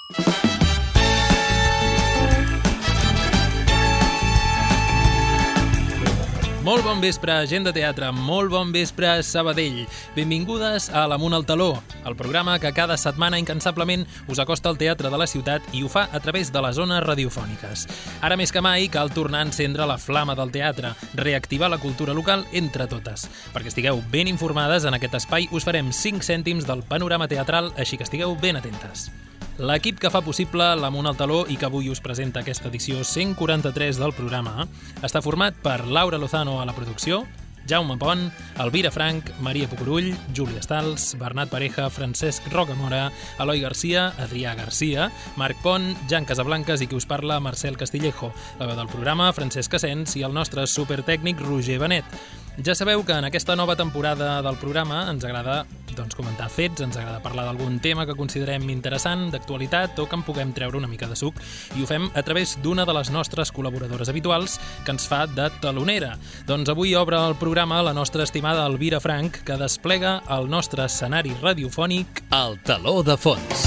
Molt bon vespre, gent de teatre, molt bon vespre, Sabadell. Benvingudes a l'Amunt al Taló, el programa que cada setmana incansablement us acosta al teatre de la ciutat i ho fa a través de les ones radiofòniques. Ara més que mai cal tornar a encendre la flama del teatre, reactivar la cultura local entre totes. Perquè estigueu ben informades, en aquest espai us farem 5 cèntims del panorama teatral, així que estigueu ben atentes. L'equip que fa possible l'Amunt al Taló i que avui us presenta aquesta edició 143 del programa està format per Laura Lozano a la producció, Jaume Pont, Elvira Frank, Maria Pucurull, Júlia Stals, Bernat Pareja, Francesc Rocamora, Eloi Garcia, Adrià Garcia, Marc Pont, Jan Casablancas i qui us parla, Marcel Castillejo. La veu del programa, Francesc Asens i el nostre supertècnic Roger Benet. Ja sabeu que en aquesta nova temporada del programa ens agrada comentar fets, ens agrada parlar d'algun tema que considerem interessant, d'actualitat o que en puguem treure una mica de suc, i ho fem a través d'una de les nostres col·laboradores habituals que ens fa de talonera. Doncs avui obre el programa la nostra estimada Elvira Frank, que desplega el nostre escenari radiofònic El Taló de Fons.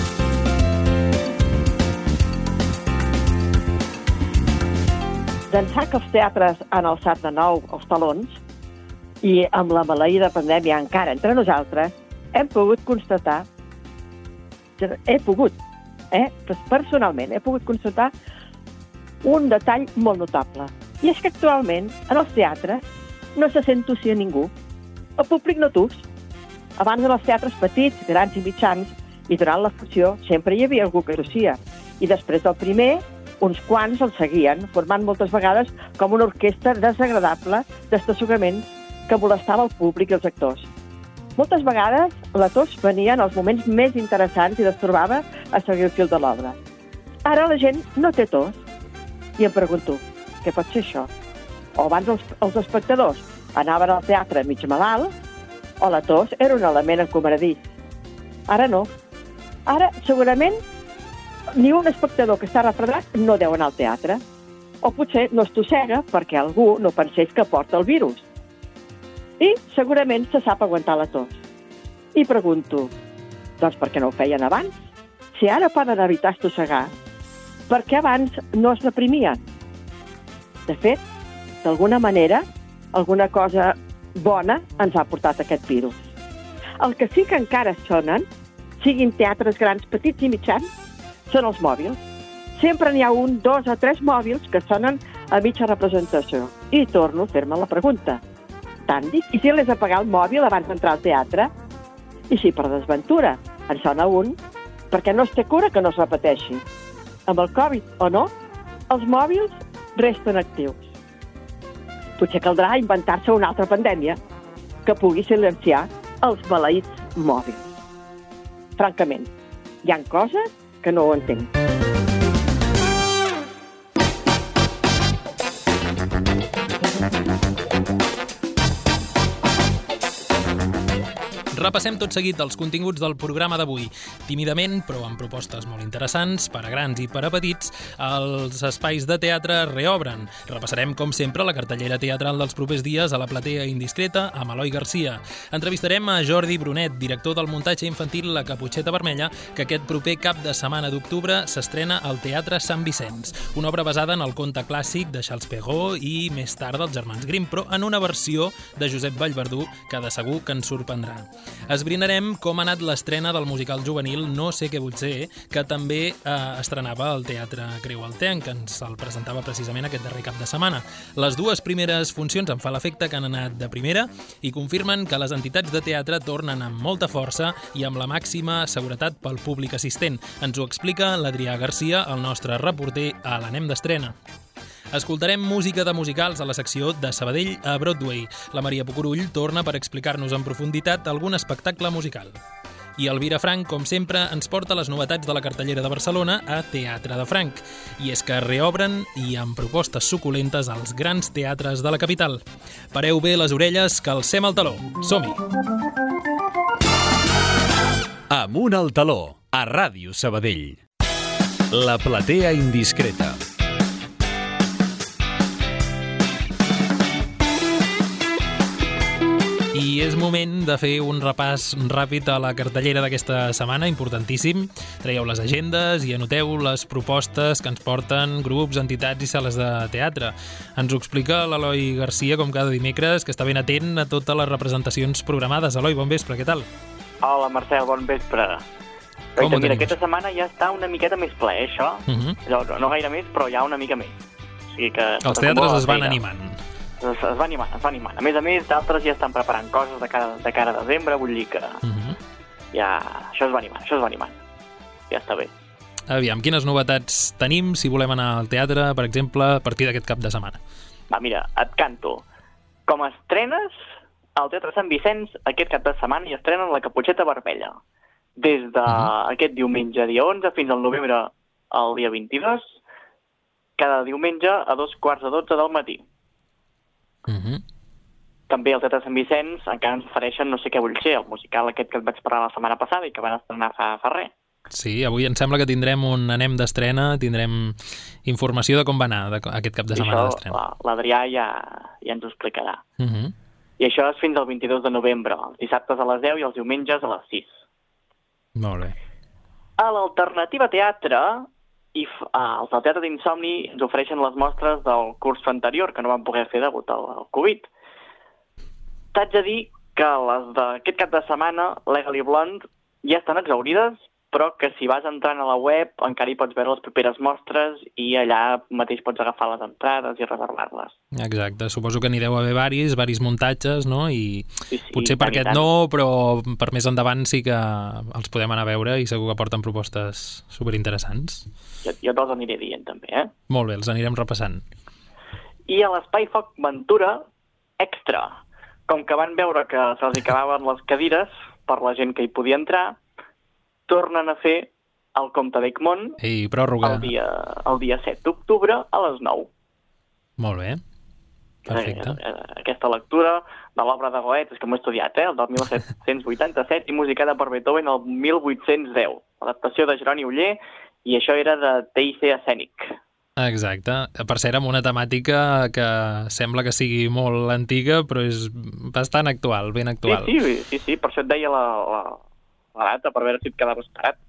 D'ençà que els teatres han alçat de nou els talons i amb la maleïda pandèmia encara entre nosaltres, personalment he pogut constatar un detall molt notable. I és que actualment en els teatres no se sent tossir a ningú. El públic no tos. Abans en els teatres petits, grans i mitjans, i durant la funció sempre hi havia algú que tossia. I després del primer, uns quants el seguien, formant moltes vegades com una orquestra desagradable d'estassugament que molestava el públic i els actors. Moltes vegades la tos venia en els moments més interessants i destorbava a seguir el fil de l'obra. Ara la gent no té tos. I em pregunto, què pot ser això? O abans els espectadors anaven al teatre mig malalt, o la tos era un element encomaradís. Ara no. Ara, segurament, ni un espectador que està refredat no deu anar al teatre. O potser no es tossega perquè algú no pensés que porta el virus. I segurament se sap aguantar la tos. I pregunto, doncs per què no ho feien abans? Si ara poden evitar estossegar, per què abans no es reprimien? De fet, d'alguna manera, alguna cosa bona ens ha portat aquest virus. El que sí que encara sonen, siguin teatres grans, petits i mitjans, són els mòbils. Sempre n'hi ha 1, 2 o 3 mòbils que sonen a mitja representació. I torno a fer-me la pregunta. Tan difícil és apagar el mòbil abans d'entrar al teatre? I si per desventura en sona un, perquè no es té cura que no es repeteixi. Amb el Covid o no, els mòbils resten actius. Potser caldrà inventar-se una altra pandèmia que pugui silenciar els maleïts mòbils. Francament, hi ha coses que no ho entenc. Repassem tot seguit els continguts del programa d'avui. Tímidament, però amb propostes molt interessants, per a grans i per a petits, els espais de teatre reobren. Repassarem, com sempre, la cartellera teatral dels propers dies a la Platea Indiscreta amb Eloi Garcia. Entrevistarem a Jordi Brunet, director del muntatge infantil La Caputxeta Vermella, que aquest proper cap de setmana d'octubre s'estrena al Teatre Sant Vicenç, una obra basada en el conte clàssic de Charles Perrault i més tard dels germans Grimm, però en una versió de Josep Vallverdú que de segur que ens sorprendrà. Esbrinarem com ha anat l'estrena del musical juvenil No sé què vull ser, que també estrenava al Teatre Creu Altenc, que ens el presentava precisament aquest darrer cap de setmana. Les dues primeres funcions em fa l'efecte que han anat de primera i confirmen que les entitats de teatre tornen amb molta força i amb la màxima seguretat pel públic assistent. Ens ho explica l'Adrià Garcia, el nostre reporter a l'Anem d'Estrena. Escoltarem música de musicals a la secció de Sabadell a Broadway. La Maria Pucurull torna per explicar-nos en profunditat algun espectacle musical. I Elvira Frank, com sempre, ens porta les novetats de la cartellera de Barcelona a Teatre de Frank. I és que reobren i amb propostes suculentes als grans teatres de la capital. Pareu bé les orelles, que alcem el taló. Som-hi! Amunt al Taló, a Ràdio Sabadell. La Platea Indiscreta. I és moment de fer un repàs ràpid a la cartellera d'aquesta setmana, importantíssim. Traieu les agendes i anoteu les propostes que ens porten grups, entitats i sales de teatre. Ens ho explica l'Eloi Garcia, com cada dimecres, que està ben atent a totes les representacions programades. Eloi, bon vespre, què tal? Hola, Marcel, bon vespre. Mira, aquesta setmana ja està una miqueta més ple, això. No gaire més, però ja una mica més. O sigui que els teatres es van animant. Es va animant. A més, d'altres ja estan preparant coses de cara a desembre, vull dir que ja això es va animant. Ja està bé. Aviam, quines novetats tenim si volem anar al teatre, per exemple, a partir d'aquest cap de setmana? Va, mira, et canto. Com a estrenes, al Teatre Sant Vicenç, aquest cap de setmana hi estrenen La Caputxeta Vermella. Des d'aquest diumenge, dia 11, fins al novembre, el dia 22, cada diumenge a 11:45 del matí. També al Teatre Sant Vicenç encara ens ofereixen No sé què vull ser, el musical aquest que et vaig parlar la setmana passada i que van estrenar fa res. Sí, avui em sembla que tindrem un anem d'estrena, tindrem informació de com va anar aquest cap de setmana d'estrena. Això l'Adrià ja ens ho explicarà. I això és fins al 22 de novembre, els dissabtes a les 10 i els diumenges a les 6. Molt bé. A l'Alternativa Teatre, els del Teatre d'Insomni ens ofereixen les mostres del curs anterior, que no van poder fer degut al Covid. T'haig de dir que les d'aquest cap de setmana, Legally Blonde, ja estan exhaurides, però que si vas entrant a la web encara hi pots veure les properes mostres i allà mateix pots agafar les entrades i reservar-les. Exacte, suposo que n'hi deu haver varis muntatges, no? I sí, potser per aquest no, però per més endavant sí que els podem anar a veure i segur que porten propostes superinteressants. Jo te'ls aniré dient també, Molt bé, els anirem repassant. I a l'Espai Foc Ventura, extra. Com que van veure que se'ls acabaven les cadires per la gent que hi podia entrar, tornen a fer el Comte d'Egmont el dia 7 d'octubre a les 9. Molt bé. Perfecte. Aquesta lectura de l'obra de Goethe, és que m'ho he estudiat, el del 1787 i musicada per Beethoven el 1810. L'adaptació de Jeroni Oller i això era de TIC escènic. Exacte. Per cert, amb una temàtica que sembla que sigui molt antiga, però és bastant actual, ben actual. Sí, per això et deia la data, per veure si et quedaves parat.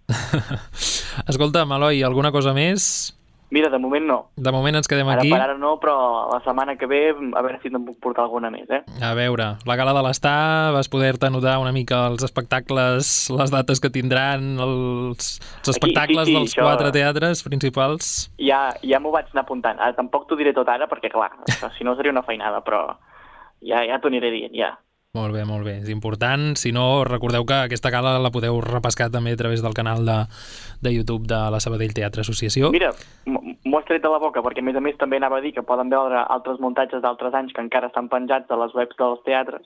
Escolta'm, Eloi, alguna cosa més? Mira, de moment no. De moment ens quedem aquí. Ara no, però la setmana que ve a veure si te'n puc portar alguna més, A veure, la Gala de l'Estar, vas poder-te anotar una mica els espectacles, les dates que tindran, els espectacles dels 4 teatres principals? Ja m'ho vaig anar apuntant. Ara tampoc t'ho diré tot ara, perquè clar, si no seria una feinada, però ja t'ho aniré dient, ja. Molt bé. És important. Si no, recordeu que aquesta gala la podeu repescar també a través del canal de YouTube de la Sabadell Teatre Associació. Mira, m'ho has tret de la boca, perquè a més també anava a dir que poden veure altres muntatges d'altres anys que encara estan penjats a les webs dels teatres.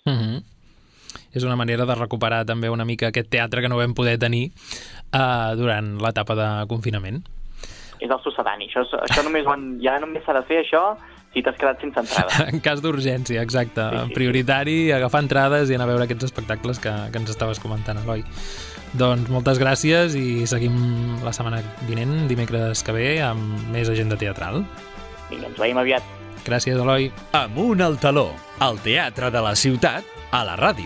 És una manera de recuperar també una mica aquest teatre que no vam poder tenir durant l'etapa de confinament. És el succedani. Això només s'ha de fer, això, si t'has quedat sense entrada. En cas d'urgència, exacte. Sí. Prioritari, agafar entrades i anar a veure aquests espectacles que ens estaves comentant, Eloi. Doncs moltes gràcies i seguim la setmana vinent, dimecres que ve, amb més agenda teatral. Vinga, ens veiem aviat. Gràcies, Eloi. Amunt al taló, al teatre de la ciutat, a la ràdio.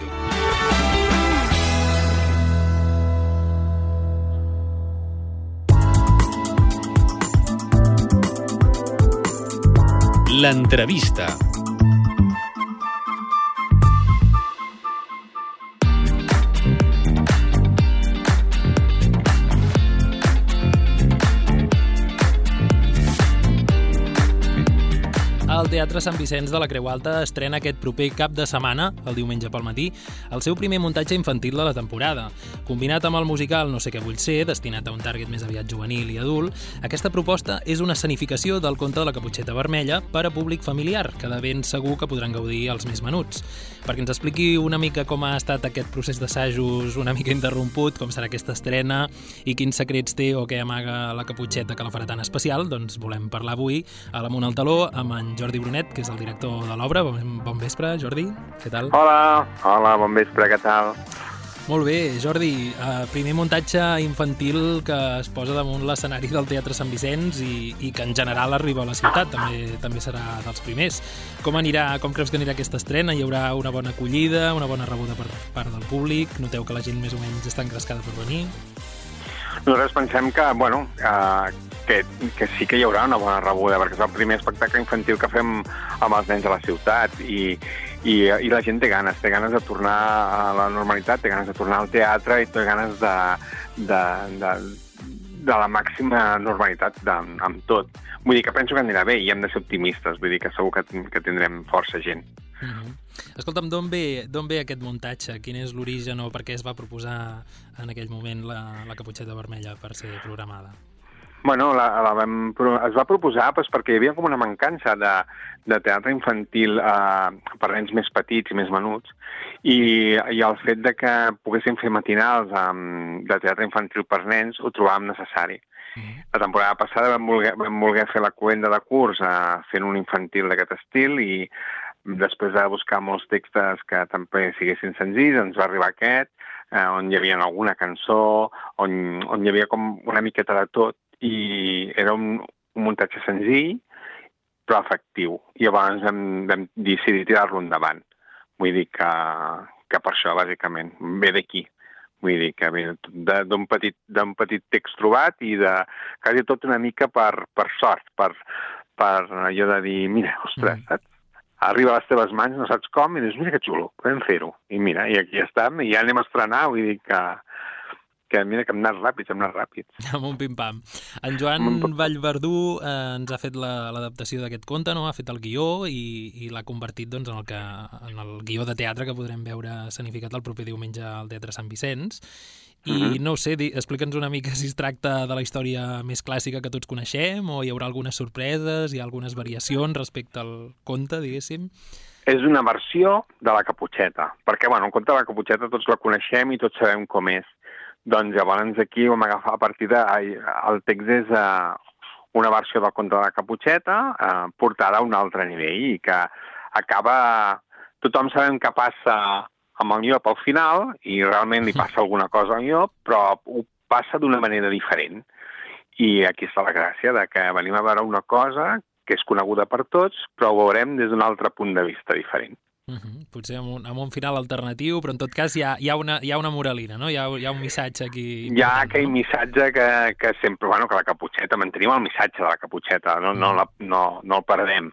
L'entrevista. El Teatre Sant Vicenç de la Creu Alta estrena aquest proper cap de setmana, el diumenge pel matí, el seu primer muntatge infantil de la temporada. Combinat amb el musical No sé què vull ser, destinat a un target més aviat juvenil i adult, aquesta proposta és una escenificació del conte de la Caputxeta Vermella per a públic familiar, que de ben segur que podran gaudir els més menuts. Perquè ens expliqui una mica com ha estat aquest procés d'assajos una mica interromput, com serà aquesta estrena i quins secrets té o què amaga la Caputxeta que la farà tan especial, doncs volem parlar avui a l'Amunt al Taló amb en Jordi Brunet, que és el director de l'obra. Bon vespre, Jordi, què tal? Hola, bon vespre, què tal? Molt bé, Jordi, primer muntatge infantil que es posa damunt l'escenari del Teatre Sant Vicenç i que en general arriba a la ciutat, també serà dels primers. Com creus que anirà aquesta estrena? Hi haurà una bona acollida, una bona rebuda per part del públic? Noteu que la gent més o menys està engrescada per venir? Nosaltres pensem que sí que hi haurà una bona rebuda, perquè és el primer espectacle infantil que fem amb els nens a la ciutat i la gent té ganes de tornar a la normalitat, té ganes de tornar al teatre i té ganes de la màxima normalitat amb tot. Vull dir que penso que anirà bé i hem de ser optimistes, vull dir que segur que tindrem força gent. Escolta'm, d'on ve aquest muntatge? Quin és l'origen o per què es va proposar en aquell moment la Caputxeta Vermella per ser programada? Bueno, es va proposar perquè hi havia com una mancança de teatre infantil per nens més petits i més menuts i el fet de que poguéssim fer matinals de teatre infantil per nens ho trobàvem necessari. La temporada passada vam voler fer la cluenda de curs fent un infantil d'aquest estil i després de buscar molts textos que també siguessin senzills, ens va arribar aquest, on hi havia alguna cançó, on hi havia com una miqueta de tot, i era un muntatge senzill, però efectiu. I llavors vam decidir tirar-lo endavant. Vull dir que per això, bàsicament, ve d'aquí. Vull dir que ve d'un petit text trobat i de quasi tot una mica per sort, per allò de dir, mira, ostres, saps? Arriba a les teves mans, no saps com, i dius, mira que xulo, podem fer-ho. I mira, i aquí estem, i ja anem a estrenar, vull dir que mira que hem anat ràpids. Amb un pim-pam. En Joan Vallverdú ens ha fet l'adaptació d'aquest conte, no? Ha fet el guió i l'ha convertit doncs, en el guió de teatre que podrem veure escenificat el proper diumenge al Teatre Sant Vicenç. I no ho sé, explica'ns una mica si es tracta de la història més clàssica que tots coneixem o hi haurà algunes sorpreses, hi ha algunes variacions respecte al conte, diguéssim. És una versió de la Caputxeta, perquè el conte de la Caputxeta tots la coneixem i tots sabem com és. Doncs llavors aquí vam agafar a partir el text és una versió del conte de la Caputxeta portada a un altre nivell i que acaba... Tothom sabem què passa amb el llop al final i realment li passa alguna cosa al llop, però ho passa d'una manera diferent. I aquí està la gràcia de que venim a veure una cosa que és coneguda per tots, però ho veurem des d'un altre punt de vista diferent. Potser amb un final alternatiu, però en tot cas hi ha una moralina, no? Hi ha un missatge aquí. Hi ha aquell missatge que sempre, que la Caputxeta, mantenim el missatge de la Caputxeta, no el perdem.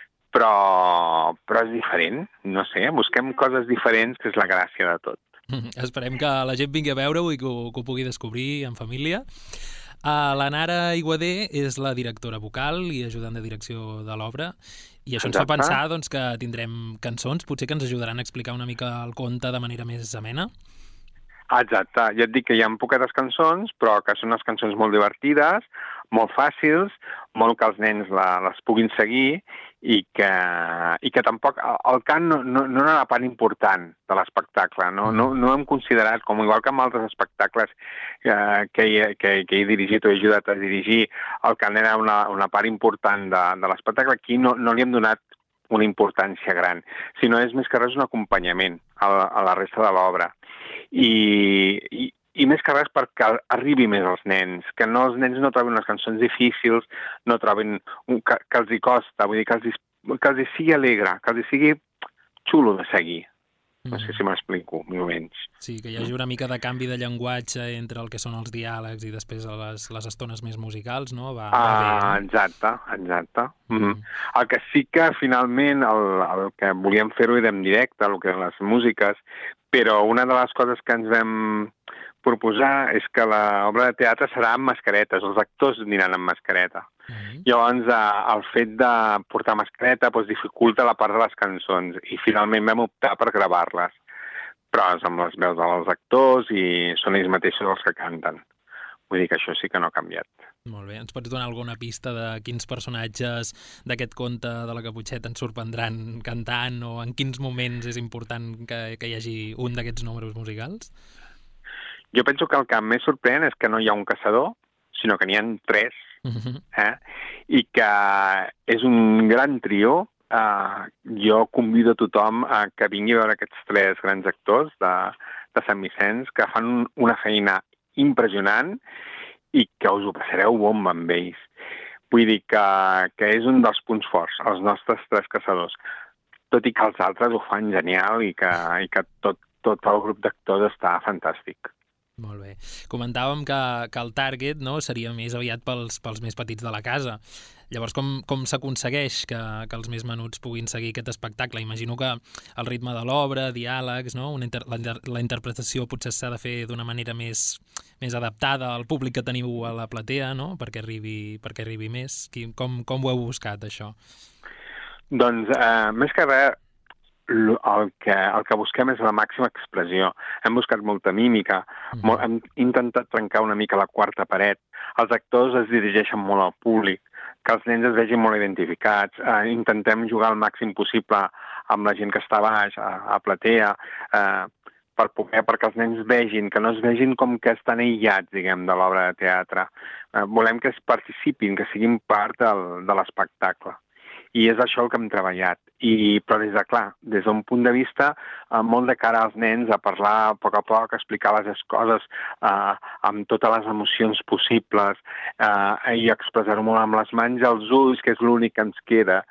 Però és diferent, no sé, busquem coses diferents, que és la gràcia de tot. Esperem que la gent vingui a veure-ho i que ho pugui descobrir en família. La Nara Iguader és la directora vocal i ajudant de direcció de l'obra i això ens fa pensar doncs, que tindrem cançons, potser que ens ajudaran a explicar una mica el conte de manera més amena. Exacte, ja et dic que hi ha poquetes cançons, però que són unes cançons molt divertides, molt fàcils, molt que els nens les puguin seguir i que tampoc el cant no era la part important de l'espectacle. No hem considerat, com igual que en altres espectacles que he dirigit o he ajudat a dirigir, el cant era una part important de l'espectacle. Aquí no li hem donat una importància gran, sinó és més que res un acompanyament a la resta de l'obra. I més que res perquè arribi més als nens, que els nens no trobin unes cançons difícils, no trobin que els hi costa, vull dir que els hi sigui alegre, que els hi sigui xulo de seguir. No sé si m'explico, més o menys. Sí, que hi hagi una mica de canvi de llenguatge entre el que són els diàlegs i després les estones més musicals, no? Va bé. Exacte. El que sí que finalment el que volíem fer-ho era en directe, el que eren les músiques, però una de les coses que ens vam proposar és que l'obra de teatre serà amb mascaretes, els actors aniran amb mascareta. Llavors, el fet de portar mascareta dificulta la part de les cançons i finalment vam optar per gravar-les, però és amb les veus dels actors i són ells mateixos els que canten. Vull dir que això sí que no ha canviat. Molt bé. Ens pots donar alguna pista de quins personatges d'aquest conte de la Caputxeta ens sorprendran cantant o en quins moments és important que hi hagi un d'aquests números musicals? Jo penso que el que més sorprèn és que no hi ha un caçador, sinó que n'hi ha 3, i que és un gran trio. Jo convido a tothom que vingui a veure aquests 3 grans actors de Sant Vicenç, que fan una feina impressionant i que us ho passareu bomba amb ells. Vull dir que és un dels punts forts, els nostres 3 caçadors. Tot i que els altres ho fan genial i que tot el grup d'actors està fantàstic. Molt bé. Comentàvem que el target, no, seria més aviat pels més petits de la casa. Llavors, com s'aconsegueix que els més menuts puguin seguir aquest espectacle? Imagino que el ritme de l'obra, diàlegs, no? La interpretació potser s'ha de fer d'una manera més adaptada al públic que teniu a la platea, no? Perquè arribi més. Com ho heu buscat, això? Doncs, més que res, el que busquem és la màxima expressió. Hem buscat molta mímica, hem intentat trencar una mica la quarta paret. Els actors es dirigeixen molt al públic, que els nens es vegin molt identificats. Intentem jugar al màxim possible amb la gent que està a baix, a platea, perquè els nens vegin, que no es vegin com que estan aïllats, diguem, de l'obra de teatre. Volem que es participin, que siguin part de l'espectacle. I és això el que hem treballat. Però des d'un punt de vista molt de cara als nens, a parlar a poc, explicar les coses amb totes les emocions possibles i expressar-ho molt amb les mans i els ulls, que és l'únic que ens queda,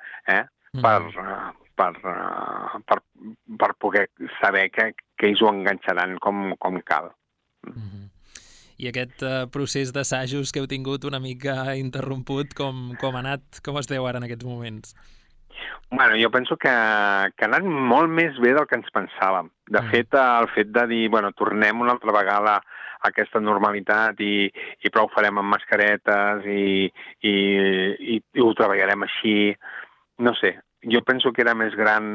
per poder saber que ells ho enganxaran com cal. I aquest procés d'assajos que heu tingut una mica interromput, com ha anat? Com esteu ara en aquests moments? Bueno, jo penso que ha anat molt més bé del que ens pensàvem. De fet, el fet de dir, tornem una altra vegada a aquesta normalitat i però ho farem amb mascaretes i ho treballarem així, no sé, jo penso que era més gran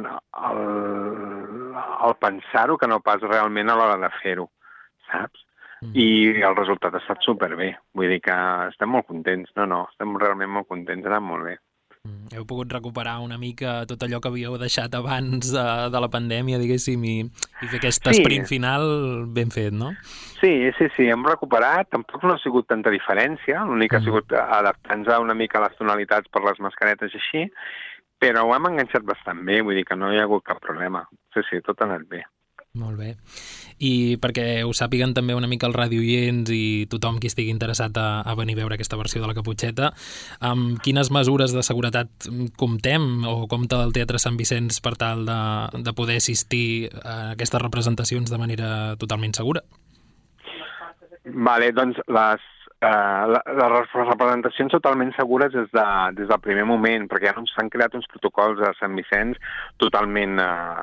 el pensar-ho que no pas realment a l'hora de fer-ho, saps? I el resultat ha estat superbé. Vull dir que estem molt contents. No, estem realment molt contents, ha anat molt bé. Heu pogut recuperar una mica tot allò que havíeu deixat abans de la pandèmia, diguéssim, i fer aquest sprint final ben fet, no? Sí, hem recuperat. Tampoc no ha sigut tanta diferència. L'únic que ha sigut adaptant-nos una mica a les tonalitats per les mascaretes i així, però ho hem enganxat bastant bé, vull dir que no hi ha hagut cap problema. Sí, tot ha anat bé. Molt bé. I perquè ho sàpiguen també una mica els radioients i tothom qui estigui interessat a venir a veure aquesta versió de la Caputxeta, amb quines mesures de seguretat comptem o compta el Teatre Sant Vicenç per tal de poder assistir a aquestes representacions de manera totalment segura? Vale, doncs les representacions totalment segures des del primer moment, perquè ja s'han creat uns protocols a Sant Vicenç totalment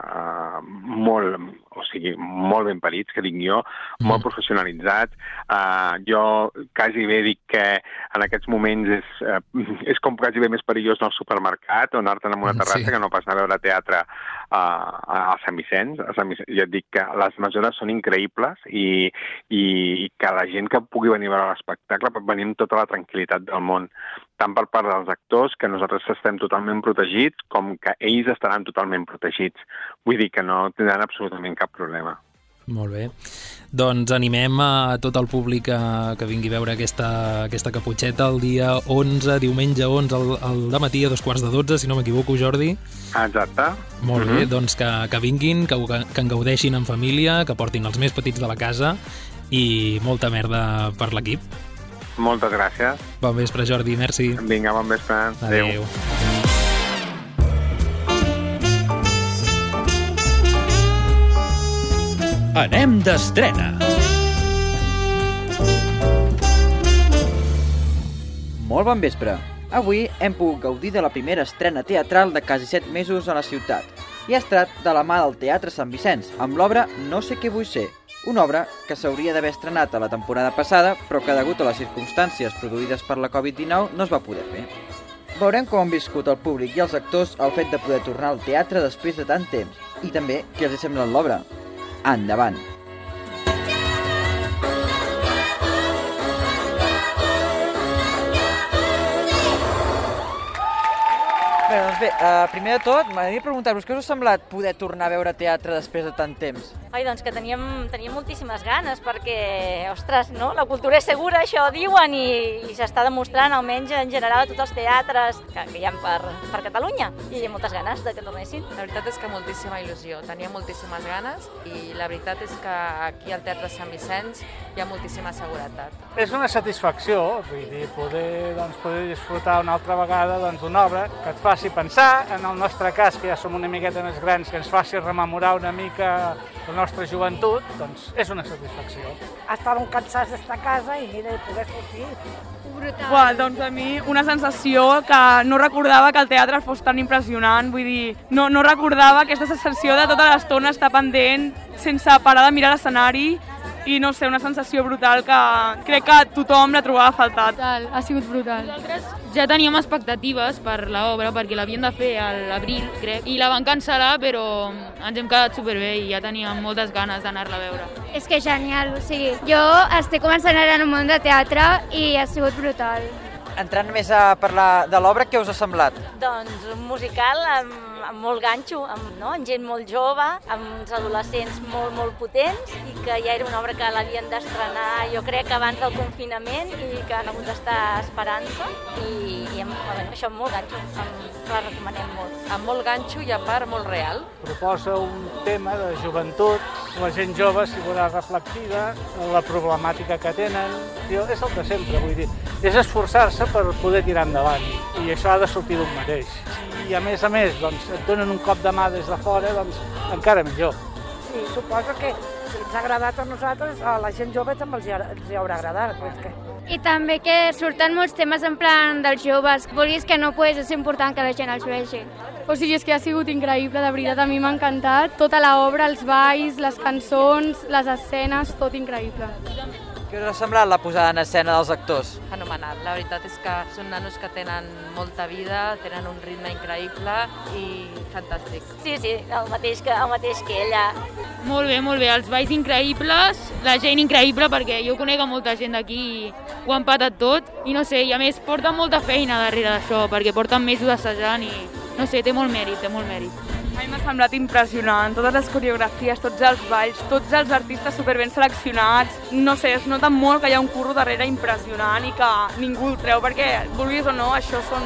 molt ben parits, que dic jo, molt professionalitzats. Jo quasi bé dic que en aquests moments és com quasi bé més perillós anar al supermercat o anar-te'n a una terrassa que no pas anar a veure teatre a Sant Vicenç. Jo et dic que les mesures són increïbles i que la gent que pugui venir a veure l'espectacle pot venir amb tota la tranquil·litat del món, tant per part dels actors, que nosaltres estem totalment protegits, com que ells estaran totalment protegits. Vull dir que no tindran absolutament cap problema. Molt bé. Doncs animem a tot el públic que vingui a veure aquesta Caputxeta el dia 11, diumenge 11, al dematí a 11:45, si no m'equivoco, Jordi. Exacte. Molt bé, doncs que vinguin, que en gaudeixin en família, que portin els més petits de la casa i molta merda per l'equip. Moltes gràcies. Bon vespre, Jordi, merci. Vinga, bon vespre. Adéu. Anem d'estrena. Molt bon vespre. Avui hem pogut gaudir de la primera estrena teatral de quasi 7 mesos a la ciutat i ha estat de la mà del Teatre Sant Vicenç, amb l'obra No sé què vull ser, una obra que s'hauria d'haver estrenat a la temporada passada, però que degut a les circumstàncies produïdes per la Covid-19 no es va poder fer. Veurem com han viscut el públic i els actors el fet de poder tornar al teatre després de tant temps, i també què els sembla l'obra. Endavant! Bé, doncs bé, primer de tot, m'agradaria preguntar-vos què us ha semblat poder tornar a veure teatre després de tant temps? Ai, doncs que teníem moltíssimes ganes perquè, ostres, no? La cultura és segura, això diuen, i s'està demostrant, almenys en general, a tots els teatres que hi ha per Catalunya, i moltes ganes de que tornessin. La veritat és que moltíssima il·lusió, tenia moltíssimes ganes, i la veritat és que aquí al Teatre Sant Vicenç hi ha moltíssima seguretat. És una satisfacció, vull dir, poder disfrutar una altra vegada d'una obra que et faci pensar, en el nostre cas, que ja som una miqueta més grans, que ens faci rememorar una mica la nostra joventut, doncs és una satisfacció. Estàvem cansats d'estar a casa i mira, poder sortir. Brutal. Doncs a mi una sensació que no recordava que el teatre fos tan impressionant, vull dir, no recordava aquesta sensació de tota l'estona estar pendent sense parar de mirar l'escenari, i no sé, una sensació brutal que crec que tothom la trobava a faltar. Brutal, ha sigut brutal. Nosaltres ja teníem expectatives per l'obra perquè l'havien de fer a l'abril, crec, i la van cancel·lar, però ens hem quedat superbé i ja teníem moltes ganes d'anar-la a veure. És que genial, o sigui, jo estic començant ara en el món de teatre i ha sigut brutal. Entrant més a parlar de l'obra, què us ha semblat? Doncs un musical amb molt ganxo, amb gent molt jove, amb uns adolescents molt potents, i que ja era una obra que l'havien d'estrenar, jo crec, abans del confinament, i que han hagut d'estar esperant-se, i això amb molt ganxo, la recomanem molt. Amb molt ganxo i a part molt real. Proposa un tema de joventut, la gent jove s'hi veurà reflectida, la problemàtica que tenen, és el de sempre, vull dir, és esforçar-se per poder tirar endavant, i això ha de sortir d'un mateix. I a més, doncs, et donen un cop de mà des de fora, doncs encara millor. Sí, suposo que si ens ha agradat a nosaltres, a la gent jove també els hi haurà agradat. I també que surten molts temes en plan dels joves, vulguis que no, pues, és important que la gent els vegi. O sigui, és que ha sigut increïble, de veritat, a mi m'ha encantat. Tota l'obra, els balls, les cançons, les escenes, tot increïble. Què us ha semblat la posada en escena dels actors? Fenomenal. La veritat és que són nanos que tenen molta vida, tenen un ritme increïble i fantàstic. Sí, el mateix que ella. Molt bé, els balls increïbles, la gent increïble, perquè jo conec a molta gent d'aquí i ho han patat tot, i no sé, i a més porten molta feina darrere d'això, perquè porten mesos assajant i no sé, té molt mèrit. A mi m'ha semblat impressionant, totes les coreografies, tots els balls, tots els artistes superben seleccionats. No sé, es nota molt que hi ha un curro darrere impressionant i que ningú el treu, perquè, vulguis o no, això són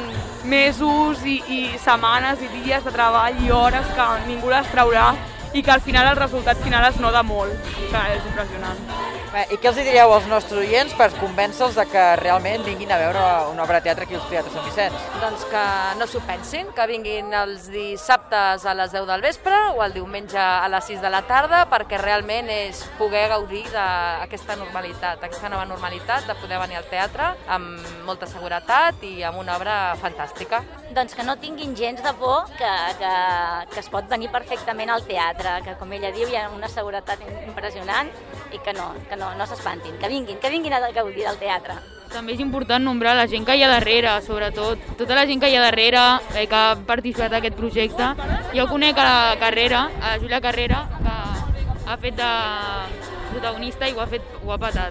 mesos i setmanes i dies de treball i hores que ningú les traurà, i que al final el resultat final es nota molt, que és impressionant. I què els diríeu als nostres oients per convèncer-los de que realment vinguin a veure una obra de teatre aquí al Teatre Sant Vicenç? Doncs que no s'ho pensin, que vinguin els dissabtes a les 10 del vespre o el diumenge a les 6 de la tarda, perquè realment és poder gaudir d'aquesta normalitat, aquesta nova normalitat, de poder venir al teatre amb molta seguretat i amb una obra fantàstica. Doncs que no tinguin gens de por, que es pot venir perfectament al teatre, que com ella diu hi ha una seguretat impressionant, i que no s'espantin, que vinguin a gaudir del teatre. També és important nombrar la gent que hi ha darrere, sobretot. Tota la gent que hi ha darrere, que ha participat en aquest projecte. Jo conec a la Júlia Carrera, que ha fet de protagonista i ho ha patat.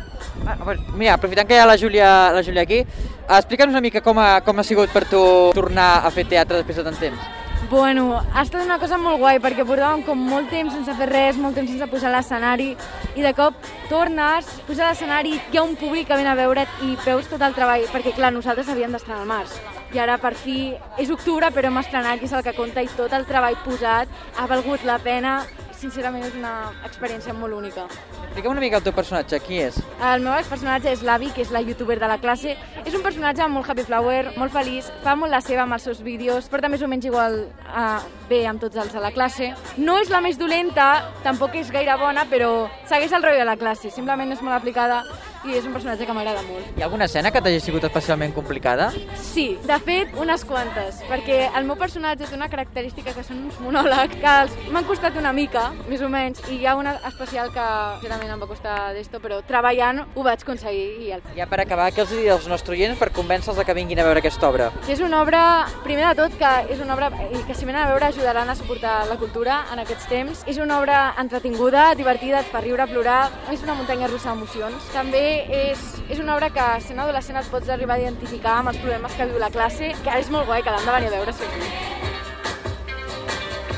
Mira, aprofitant que hi ha la Júlia aquí, explica'ns una mica com ha sigut per tu tornar a fer teatre després de tant temps. Bueno, ha estat una cosa molt guai perquè portàvem com molt temps sense fer res, molt temps sense pujar a l'escenari, i de cop tornes, pujar a l'escenari, hi ha un públic que ven a veure't i veus tot el treball, perquè clar, nosaltres havíem d'estrenar al març i ara per fi és octubre però hem estrenat, que és el que compta, i tot el treball posat ha valgut la pena. Sincerament és una experiència molt única. Explica'm una mica el teu personatge, qui és? El meu personatge és l'Avi, que és la youtuber de la classe. És un personatge molt happy flower, molt feliç, fa molt la seva amb els seus vídeos, porta més o menys igual bé amb tots els de la classe. No és la més dolenta, tampoc és gaire bona, però segueix el rotllo de la classe, simplement és molt aplicada i és un personatge que m'agrada molt. Hi ha alguna escena que t'hagi sigut especialment complicada? Sí, de fet, unes quantes, perquè el meu personatge té una característica que són uns monòlegs que m'han costat una mica, més o menys, i hi ha una especial que sincerament em va costar d'esto, però treballant ho vaig aconseguir. Ja per acabar, què els diria als nostres oients per convèncer-los que vinguin a veure aquesta obra? És una obra, primer de tot, que és una obra que si venen a veure ajudaran a suportar la cultura en aquests temps. És una obra entretinguda, divertida, et fa riure, plorar, és una muntanya russa d'emocions. També és una obra que, sent adolescent, et pots arribar a identificar amb els problemes que viu la classe, que és molt guai, que l'han de venir a veure sempre.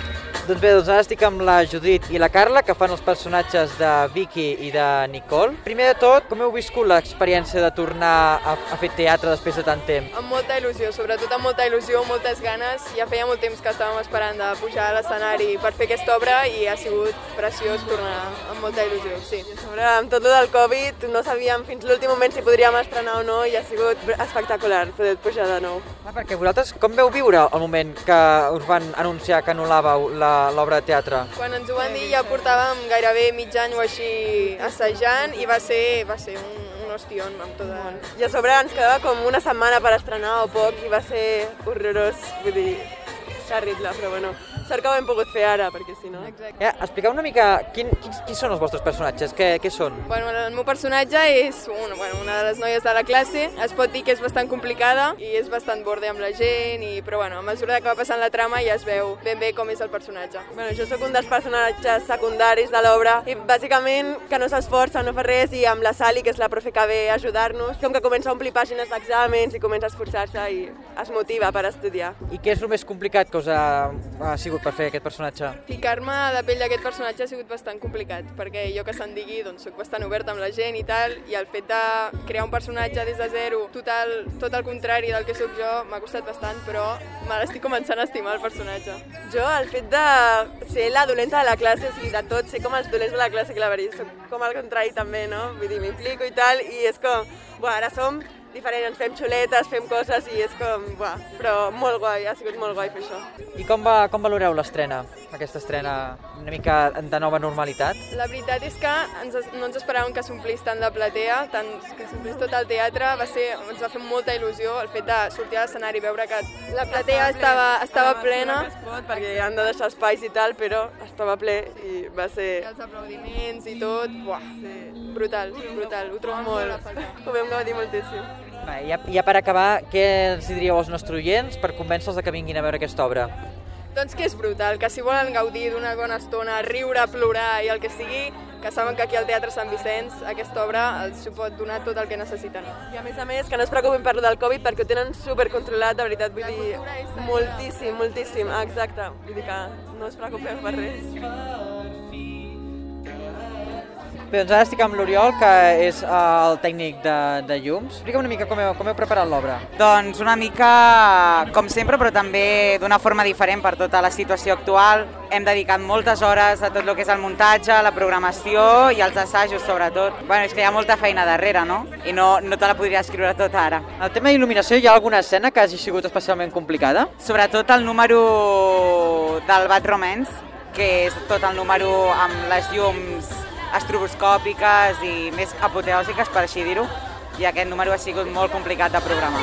Doncs bé, ara estic amb la Judit i la Carla, que fan els personatges de Vicky i de Nicole. Primer de tot, com heu viscut l'experiència de tornar a fer teatre després de tant temps? Amb molta il·lusió, sobretot amb molta il·lusió, moltes ganes. Ja feia molt temps que estàvem esperant de pujar a l'escenari per fer aquesta obra i ha sigut preciós tornar amb molta il·lusió, sí. Amb tot el del Covid no sabíem fins l'últim moment si podríem estrenar o no i ha sigut espectacular poder pujar de nou. Perquè vosaltres com veu viure el moment que us van anunciar que anul·làveu l'obra de teatre? Quan ens ho van dir ja portàvem gairebé mig any o així assajant i va ser un ostión amb tot el... I a sobre ens quedava com una setmana per estrenar o poc i va ser horrorós, vull dir, terrible, però bueno, sort que ho hem pogut fer ara, perquè si no... Expliqueu una mica quins són els vostres personatges, què són? Bueno, el meu personatge és una de les noies de la classe, es pot dir que és bastant complicada i és bastant borde amb la gent, però bueno, a mesura que va passant la trama ja es veu ben bé com és el personatge. Bueno, jo sóc un dels personatges secundaris de l'obra i bàsicament que no s'esforça, no fa res i amb la Sally, que és la profe que ve a ajudar-nos, com que comença a omplir pàgines d'exàmens i comença a esforçar-se i es motiva per estudiar. I què és el més complicat que us ha sigut per fer aquest personatge? Ficar-me a la pell d'aquest personatge ha sigut bastant complicat, perquè jo que se'n digui, doncs soc bastant oberta amb la gent i tal, i el fet de crear un personatge des de zero, tot el contrari del que sóc jo, m'ha costat bastant, però me l'estic començant a estimar el personatge. Jo, el fet de ser la dolenta de la classe, o sigui, de tot, ser com els dolents de la classe, que la veritat, soc com al contrari també, no? Vull dir, m'implico i tal, i és com, ara som diferent, ens fem xuletes, fem coses i és com, però molt guai, ha sigut molt guai fer això. I com valoreu l'estrena, aquesta estrena una mica de nova normalitat? La veritat és que no ens esperàvem que s'omplís tant la platea, que s'omplís tot el teatre, ens va fer molta il·lusió el fet de sortir a l'escenari i veure que la platea estava plena, perquè han de deixar espais i tal, però estava ple i va ser... Els aplaudiments i tot, brutal, ho trobo molt, ho vam gaudir moltíssim. Ja per acabar, què els diríeu als nostres oients per convèncer-los que vinguin a veure aquesta obra? Doncs que és brutal, que si volen gaudir d'una bona estona, riure, plorar i el que sigui, que saben que aquí al Teatre Sant Vicenç aquesta obra els pot donar tot el que necessiten. I a més, que no es preocupin per lo del Covid perquè ho tenen supercontrolat, de veritat, vull dir, moltíssim, exacte. Vull dir que no es preocupeu per res. Bé, doncs ara estic amb l'Oriol, que és el tècnic de llums. Explica'm una mica com heu preparat l'obra. Doncs una mica com sempre, però també d'una forma diferent per tota la situació actual. Hem dedicat moltes hores a tot el que és el muntatge, la programació i els assajos, sobretot. Bueno, és que hi ha molta feina darrere, no? I no te la podria escriure tota ara. El tema d'il·luminació, hi ha alguna escena que hagi sigut especialment complicada? Sobretot el número del Bad Romance, que és tot el número amb les llums estroboscòpiques i més apoteòsiques, per així dir-ho, i aquest número ha sigut molt complicat de programar.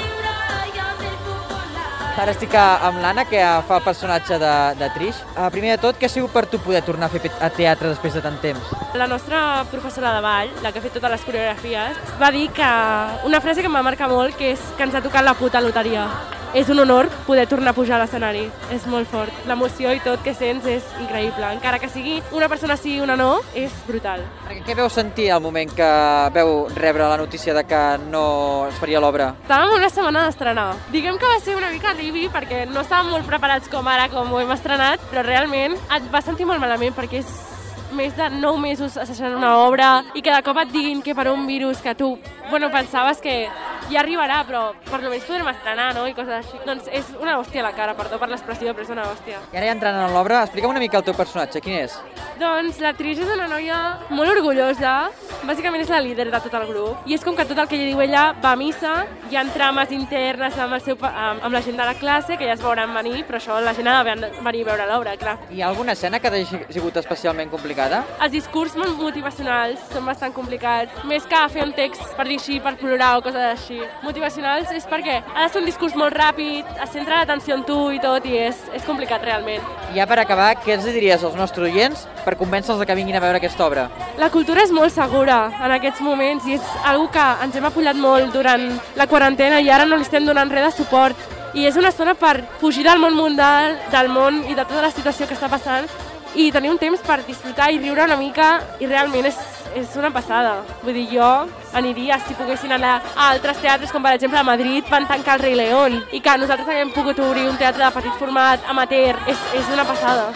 Ara estic amb l'Anna, que fa el personatge de Trish. Primer de tot, què ha sigut per tu poder tornar a fer teatre després de tant temps? La nostra professora de ball, la que ha fet totes les coreografies, va dir que una frase que em va marcar molt, que és que ens ha tocat la puta loteria. És un honor poder tornar a pujar a l'escenari, és molt fort. L'emoció i tot que sents és increïble. Encara que sigui una persona sí i una no, és brutal. Què veu sentir al moment que veu rebre la notícia de que no es faria l'obra? Estàvem una setmana d'estrenar. Diguem que va ser una mica alivi perquè no estàvem molt preparats com ara, com ho hem estrenat, però realment et vas sentir molt malament perquè és més de 9 mesos assajant una obra i que de cop et diguin que per un virus que tu pensaves que ja arribarà, però per almenys podrem estrenar, no? I coses així. Doncs és una hòstia a la cara, perdó per l'expressió, però és una hòstia. I ara ja entrant en l'obra, explica'm una mica el teu personatge, quin és? Doncs la Trish és una noia molt orgullosa, bàsicament és la líder de tot el grup, i és com que tot el que li diu ella va a missa, hi ha trames internes amb la gent de la classe, que ja es veuran venir, però això la gent ha de venir a veure l'obra, clar. Hi ha alguna escena que hagi sigut especialment complicada? Els discurs motivacionals són bastant complicats, més que fer un text per dir així, per plorar o coses així. Motivacionals és perquè ha de ser un discurs molt ràpid, es centra l'atenció en tu i tot, i és complicat realment. I ja per acabar, què els diries als nostres oients per convèncer-los que vinguin a veure aquesta obra? La cultura és molt segura en aquests moments i és una que ens hem apollat molt durant la quarantena i ara no li estem donant res de suport. I és una estona per fugir del món mundial, del món i de tota la situació que està passant i tenir un temps per disfrutar i riure una mica i realment és una passada. Vull dir, jo aniria, si poguessin anar a altres teatres, com per exemple a Madrid van tancar el Rei León, i que nosaltres haguem pogut obrir un teatre de petit format amateur, és una passada.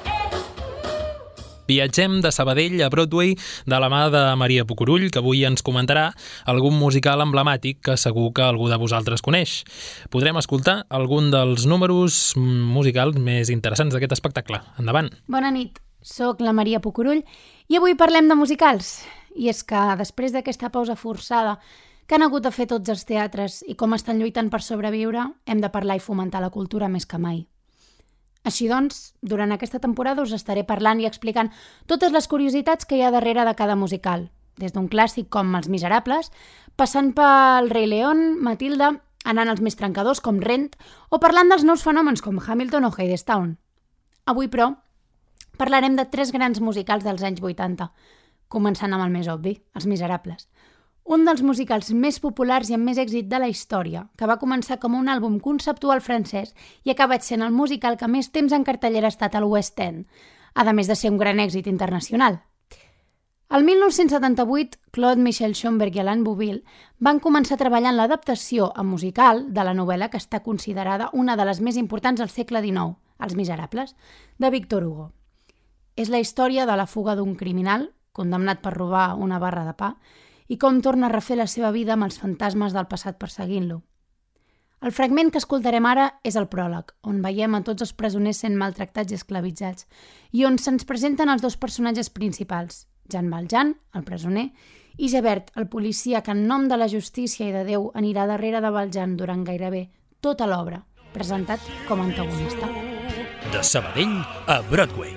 Viatgem de Sabadell a Broadway de la mà de Maria Pucurull, que avui ens comentarà algun musical emblemàtic que segur que algú de vosaltres coneix. Podrem escoltar algun dels números musicals més interessants d'aquest espectacle. Endavant. Bona nit, soc la Maria Pucurull i avui parlem de musicals. I és que després d'aquesta pausa forçada que han hagut de fer tots els teatres i com estan lluitant per sobreviure, hem de parlar i fomentar la cultura més que mai. Així doncs, durant aquesta temporada us estaré parlant i explicant totes les curiositats que hi ha darrere de cada musical, des d'un clàssic com Els Miserables, passant pel Rei León, Matilda, anant als més trencadors com Rent, o parlant dels nous fenòmens com Hamilton o Hadestown. Avui, però, parlarem de 3 grans musicals dels anys 80, començant amb el més obvi, Els Miserables. Un dels musicals més populars i amb més èxit de la història, que va començar com un àlbum conceptual francès i ha acabat sent el musical que més temps en cartellera ha estat al West End, a més de ser un gran èxit internacional. El 1978, Claude Michel Schönberg i Alain Bouville van començar a treballar en l'adaptació a musical de la novel·la que està considerada una de les més importants del segle XIX, Els Miserables, de Victor Hugo. És la història de la fuga d'un criminal, condemnat per robar una barra de pa, i com torna a refer la seva vida amb els fantasmes del passat perseguint-lo. El fragment que escoltarem ara és el pròleg, on veiem a tots els presoners sent maltractats i esclavitzats, i on se'ns presenten els 2 personatges principals, Jean Valjean, el presoner, i Javert, el policia que en nom de la justícia i de Déu anirà darrere de Valjean durant gairebé tota l'obra, presentat com a antagonista. De Sabadell a Broadway.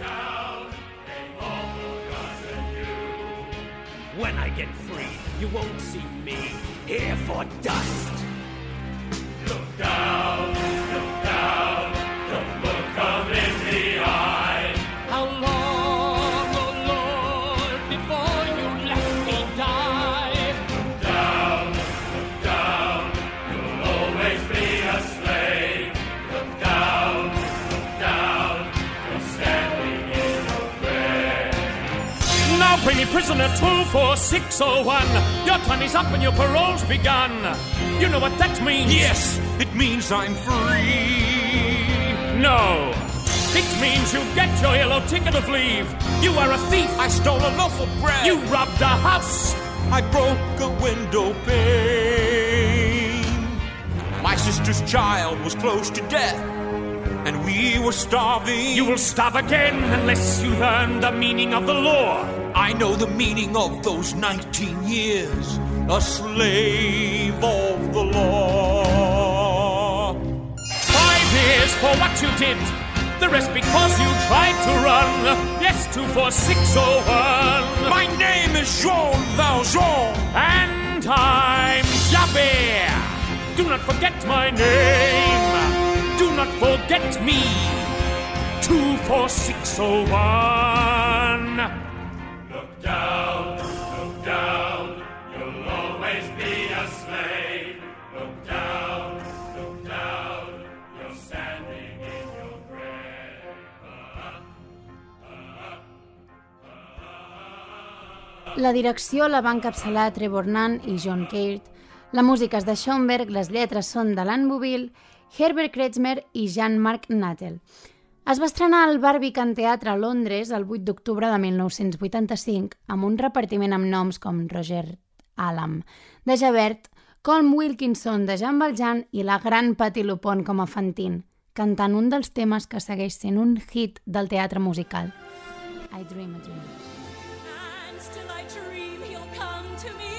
When I get free, you won't see me here for dust. Look down, don't look 'em in the eye. How long, oh Lord, before you let me die? Look down, you'll always be a slave. Look down, you're standing in your grave. Now bring me prisoner 24601. Your time is up and your parole's begun. You know what that means? Yes, it means I'm free. No, it means you get your yellow ticket of leave. You are a thief. I stole a loaf of bread. You robbed a house. I broke a window pane. My sister's child was close to death, and we were starving. You will starve again unless you learn the meaning of the law. I know the meaning of those 19 years, a slave of the law. 5 years for what you did, the rest because you tried to run. Yes, 24601. My name is Jean Valjean, and I'm Javert. Do not forget my name. Do not forget me. 24601. Look down, you'll always be a slave. Look down, you're standing in your grave. La direcció la van encapçalar Trevor Nunn i John Caird, la música és de Schönberg, les lletres són d'Alain Bouville, Herbert Kretzmer i Jean-Marc Nattel. Es va estrenar al Barbican Teatre a Londres el 8 d'octubre de 1985 amb un repartiment amb noms com Roger Allam, de Javert, Colm Wilkinson, de Jean Valjean i la gran Patti LuPone com a Fantine, cantant un dels temes que segueix sent un hit del teatre musical, I Dream a Dream. And still I dream he'll come to me,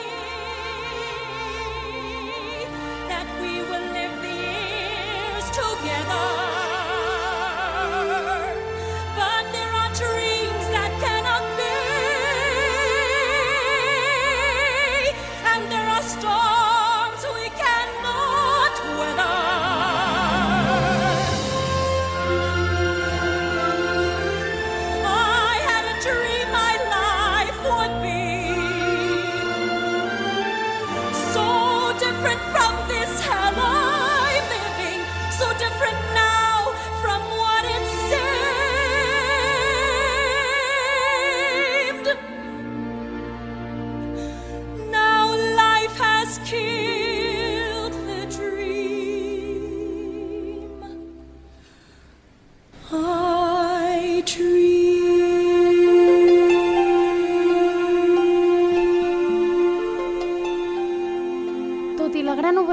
that we will live the years together. From this hell I'm living, so different now.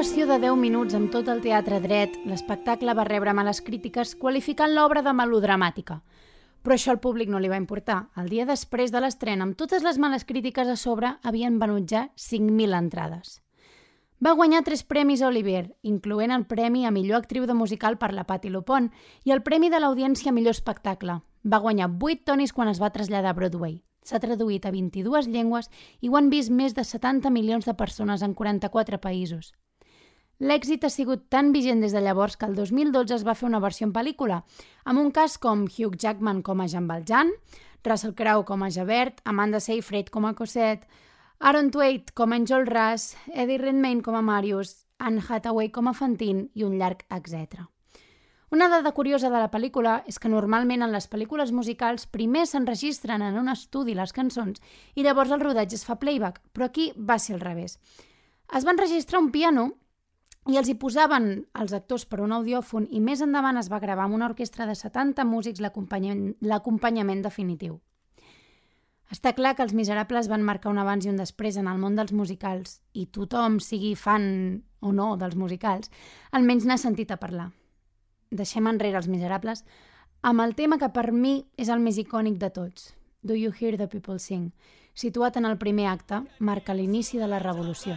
actuació de 10 minuts amb tot el teatre dret, l'espectacle va rebre males crítiques qualificant l'obra de melodramàtica. Però això al públic no li va importar. El dia després de l'estrena, amb totes les males crítiques a sobre, havien venut ja 5.000 entrades. Va guanyar 3 premis Olivier, incloent el premi a millor actriu de musical per la Patti LuPone i el premi de l'audiència a millor espectacle. Va guanyar 8 Tonys quan es va traslladar a Broadway. S'ha traduït a 22 llengües i ho han vist més de 70 milions de persones en 44 països. L'èxit ha sigut tan vigent des de llavors que el 2012 es va fer una versió en pel·lícula, amb un cast com Hugh Jackman com a Jean Valjean, Russell Crowe com a Javert, Amanda Seyfried com a Cosette, Aaron Tveit com a Enjolras, Eddie Redmayne com a Marius, Anne Hathaway com a Fantine i un llarg etc. Una dada curiosa de la pel·lícula és que normalment en les pel·lícules musicals primer s'enregistren en un estudi les cançons i llavors el rodatge es fa playback, però aquí va ser al revés. Es va enregistrar un piano i els hi posaven els actors per un audiòfon i més endavant es va gravar amb una orquestra de 70 músics l'acompanyament definitiu. Està clar que Els Miserables van marcar un abans i un després en el món dels musicals i tothom, sigui fan o no dels musicals, almenys n'ha sentit a parlar. Deixem enrere Els Miserables amb el tema que per mi és el més icònic de tots, Do You Hear the People Sing, situat en el primer acte, marca l'inici de la revolució.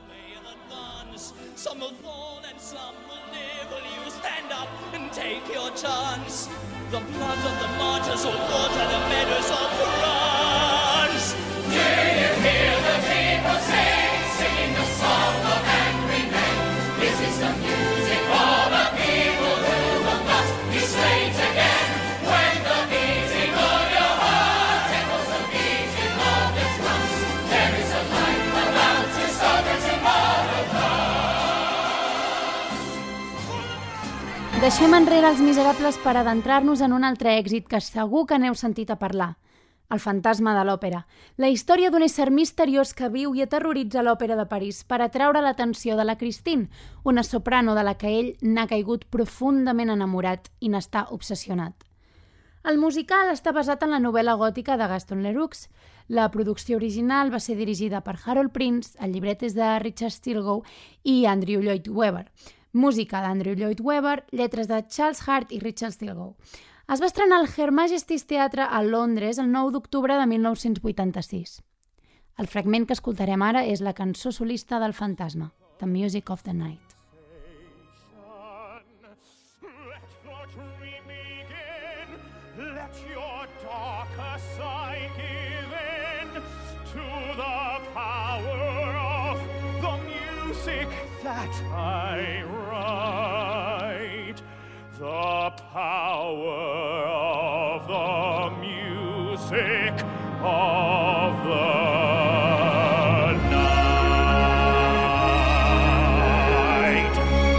Some will fall and some will live. Will you stand up and take your chance? The blood of the martyrs will water the meadows of France. Do you hear the people sing, singing the song of angry men? This is the music of a people who will not be slaves again. When the beating of your heart echoes the beating of the drums, there is a light about to start the tomorrow comes. Deixem enrere Els Miserables per adentrar-nos en un altre èxit que segur que n'heu sentit a parlar, El fantasma de l'òpera, la història d'un ésser misteriós que viu i aterroritza l'òpera de París per atraure l'atenció de la Christine, una soprano de la que ell n'ha caigut profundament enamorat i n'està obsessionat. El musical està basat en la novel·la gòtica de Gaston Leroux. La producció original va ser dirigida per Harold Prince, el llibret és de Richard Stilgoe i Andrew Lloyd Webber. Música d'Andrew Lloyd Webber, lletres de Charles Hart i Richard Stilgoe. Es va estrenar al Her Majesty's Theatre a Londres el 9 d'octubre de 1986. El fragment que escoltarem ara és la cançó solista del fantasma, The Music of the Night. Let your darker side give in to the power of the music that I write. The power of the music of the night.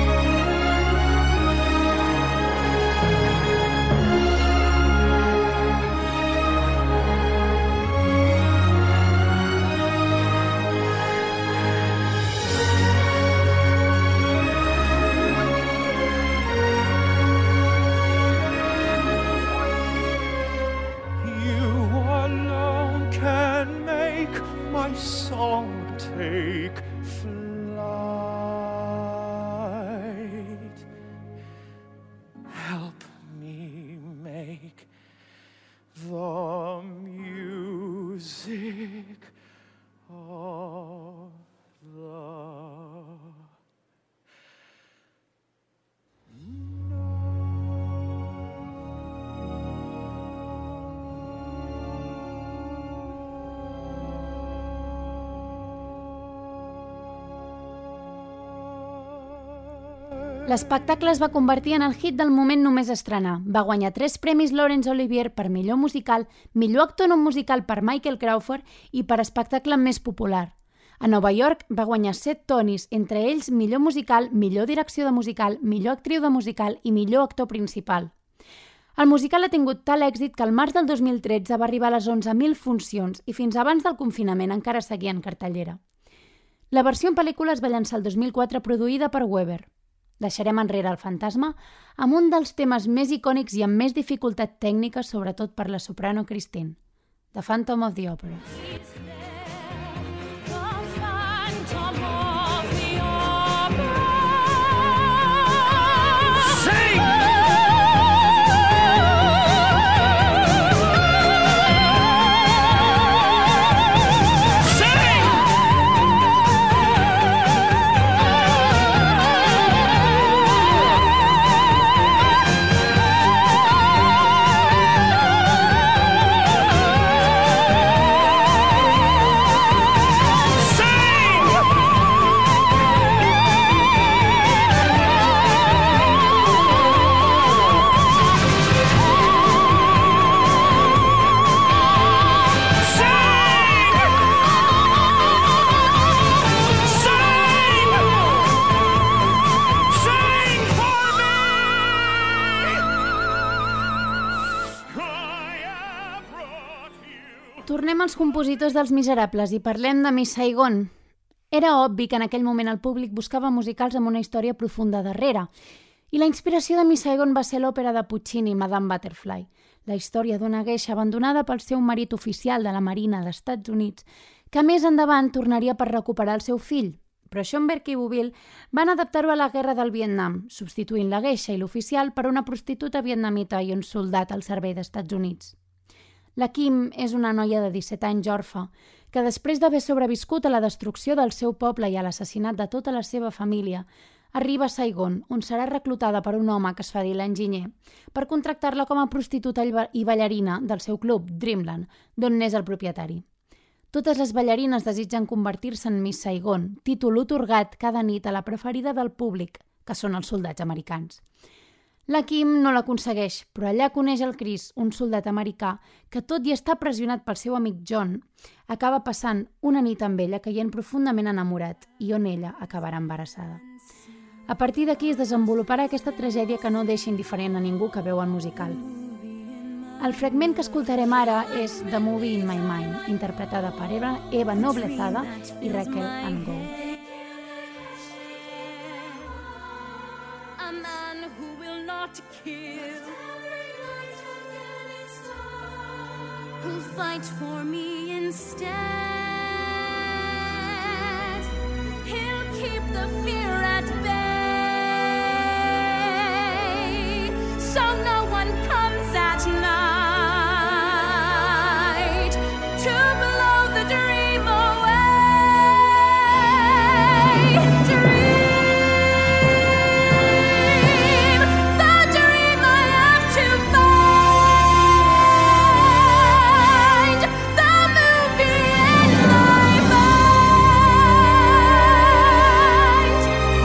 My song take flight. Help me make the music of the L'espectacle es va convertir en el hit del moment només estrenar. Va guanyar 3 premis Laurence Olivier per millor musical, millor actor no musical per Michael Crawford i per espectacle més popular. A Nova York va guanyar 7 Tonys, entre ells millor musical, millor direcció de musical, millor actriu de musical i millor actor principal. El musical ha tingut tal èxit que al març del 2013 va arribar a les 11.000 funcions i fins abans del confinament encara seguia en cartellera. La versió en pel·lícula es va llançar el 2004 produïda per Weber. Deixarem enrere el fantasma amb un dels temes més icònics i amb més dificultat tècnica, sobretot per la soprano Christine, The Phantom of the Opera. The Phantom of the Opera. els compositors dels Miserables i parlem de Miss Saigon. Era obvi que en aquell moment el públic buscava musicals amb una història profunda darrere, i la inspiració de Miss Saigon va ser l'òpera de Puccini, Madame Butterfly, la història d'una geisha abandonada pel seu marit oficial de la Marina d'Estats Units, que més endavant tornaria per recuperar el seu fill. Però Schönberg i Bouville van adaptar-ho a la guerra del Vietnam, substituint la geisha i l'oficial per una prostituta vietnamita i un soldat al servei d'Estats Units. La Kim és una noia de 17 anys orfa, que després d'haver sobreviscut a la destrucció del seu poble i a l'assassinat de tota la seva família, arriba a Saigon, on serà reclutada per un home que es fa dir l'enginyer, per contractar-la com a prostituta i ballarina del seu club, Dreamland, d'on n'és el propietari. Totes les ballarines desitgen convertir-se en Miss Saigon, títol otorgat cada nit a la preferida del públic, que són els soldats americans. La Kim no l'aconsegueix, però allà coneix el Chris, un soldat americà, que tot i estar pressionat pel seu amic John, acaba passant una nit amb ella caient profundament enamorat i on ella acabarà embarassada. A partir d'aquí es desenvoluparà aquesta tragèdia que no deixa indiferent a ningú que veu el musical. El fragment que escoltarem ara és The Movie in My Mind, interpretada per Eva Noblezada i Raquel Ango. A man who will not kill, who'll fight for me instead. He'll keep the fear at bay, so no one comes at night to blow the dream away. Dream, the dream I have to find, the movie in my mind.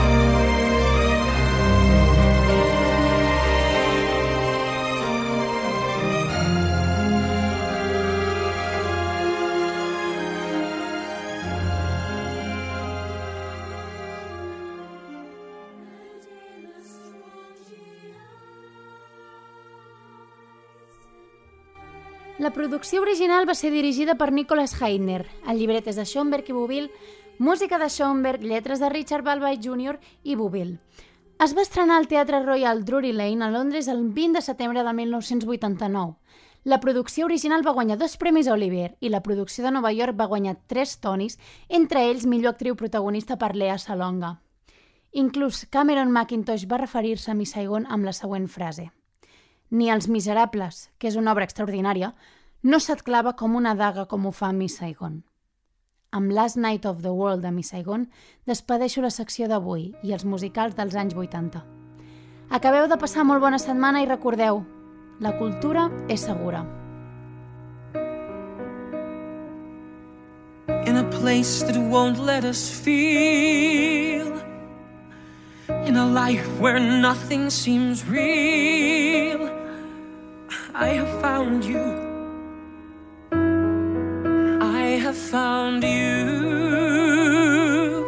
La producció original va ser dirigida per Nicholas Heidner, el llibret és de Schönberg i Bouville, música de Schönberg, lletres de Richard Balbay Jr. i Bouville. Es va estrenar al Teatre Royal Drury Lane a Londres el 20 de setembre de 1989. La producció original va guanyar 2 premis Olivier i la producció de Nova York va guanyar 3 Tonys, entre ells millor actriu protagonista per Lea Salonga. Inclús Cameron Mackintosh va referir-se a Miss Saigon amb la següent frase: «Ni Els Miserables, que és una obra extraordinària, no se't clava com una daga com ho fa Miss Saigon». Amb Last Night of the World de Miss Saigon despedeixo la secció d'avui i els musicals dels anys 80. Acabeu de passar molt bona setmana i recordeu, la cultura és segura. In a place that won't let us feel, in a life where nothing seems real, I have found you. I have found you.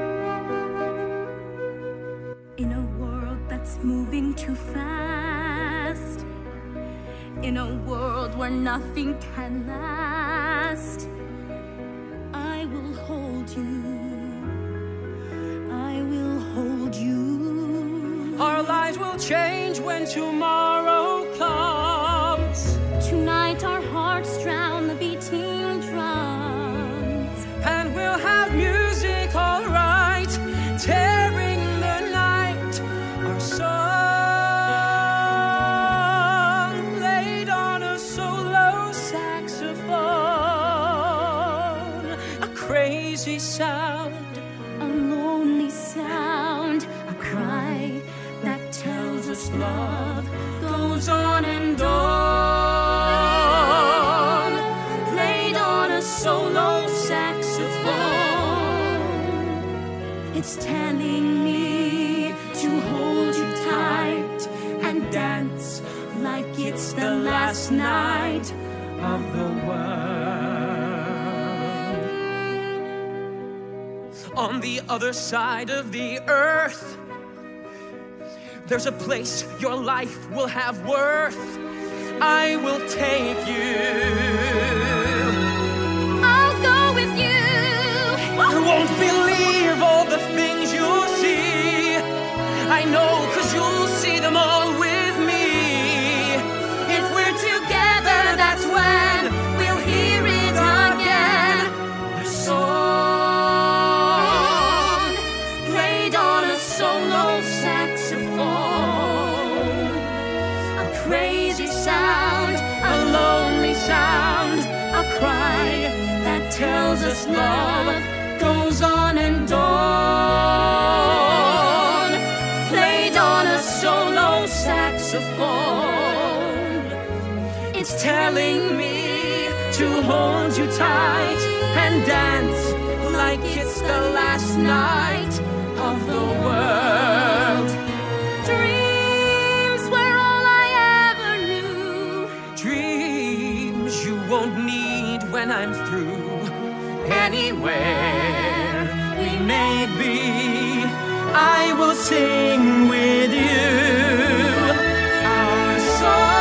In a world that's moving too fast, in a world where nothing can last, I will hold you. I will hold you. Our lives will change when tomorrow comes. Tonight our hearts drown the beating drums, and we'll have music all right, tearing the night. Our song played on a solo saxophone, a crazy sound, a lonely sound, a cry that tells us love goes on and on, played on a solo saxophone. It's telling me to hold you tight and dance like it's the last night of the world. On the other side of the earth, there's a place your life will have worth. I will take you. endless love goes on and on, played on a solo saxophone. It's telling me to hold you tight and dance like it's the last night of the world. Dreams were all I ever knew, dreams you won't need when I'm through. Anywhere we may be, I will sing with you our song.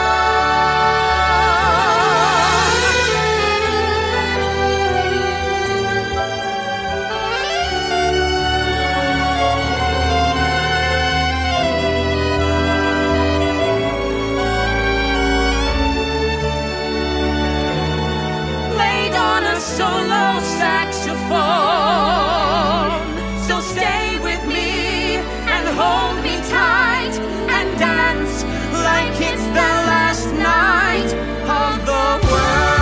Played on a solo saxophone, so stay with me and hold me tight and dance like it's the last night of the world.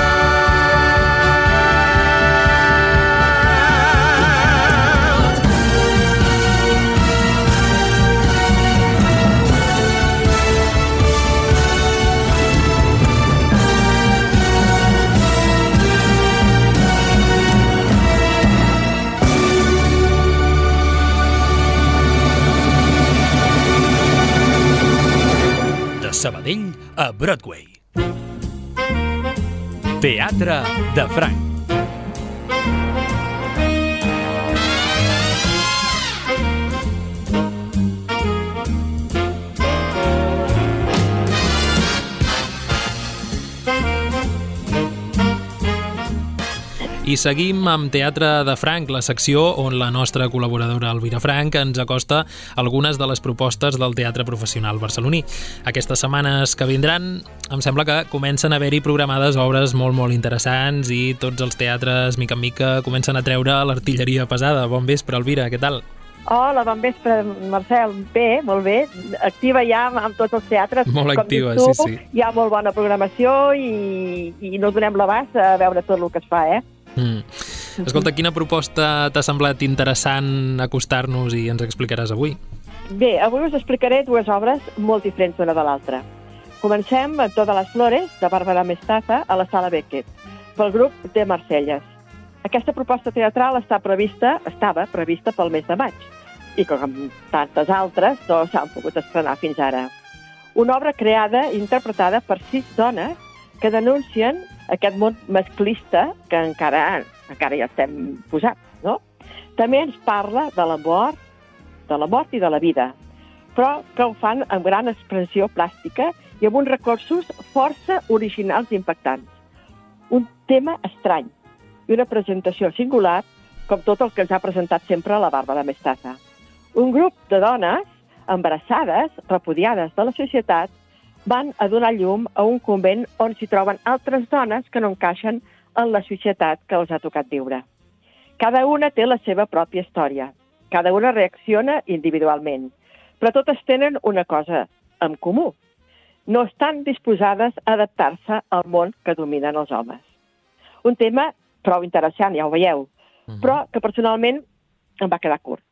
De Sabadell a Broadway. Teatre de Franc. I seguim amb Teatre de Franc, la secció on la nostra col·laboradora Elvira Franc ens acosta algunes de les propostes del teatre professional barceloní. Aquestes setmanes que vindran, em sembla que comencen a haver-hi programades obres molt interessants i tots els teatres, mica en mica, comencen a treure l'artilleria pesada. Bon vespre, Elvira, què tal? Hola, bon vespre, Marcel. Bé, molt bé. Activa ja amb tots els teatres. Molt activa, com dius tu, sí. Hi ha molt bona programació i no donem l'abast a veure tot el que es fa, Escolta, quina proposta t'ha semblat interessant acostar-nos i ens explicaràs avui? Bé, avui us explicaré dues obres molt diferents l'una de l'altra. Comencem amb Todas las flores, de Bàrbara Mestaza, a la Sala Beckett, pel grup de Marselles. Aquesta proposta teatral estava prevista pel mes de maig, i com tantes altres no s'han pogut estrenar fins ara. Una obra creada i interpretada per 6 dones que denuncien aquest món masclista que encara hi estem posats, no? També ens parla de la mort i de la vida, però que ho fan amb gran expressió plàstica i amb uns recursos força originals i impactants. Un tema estrany i una presentació singular, com tot el que ens ha presentat sempre la Bàrbara Mestaza. Un grup de dones embarassades, repudiades de la societat, van a donar llum a un convent on s'hi troben altres dones que no encaixen en la societat que els ha tocat viure. Cada una té la seva pròpia història. Cada una reacciona individualment. Però totes tenen una cosa en comú. No estan disposades a adaptar-se al món que dominen els homes. Un tema prou interessant, ja ho veieu, però que personalment em va quedar curt.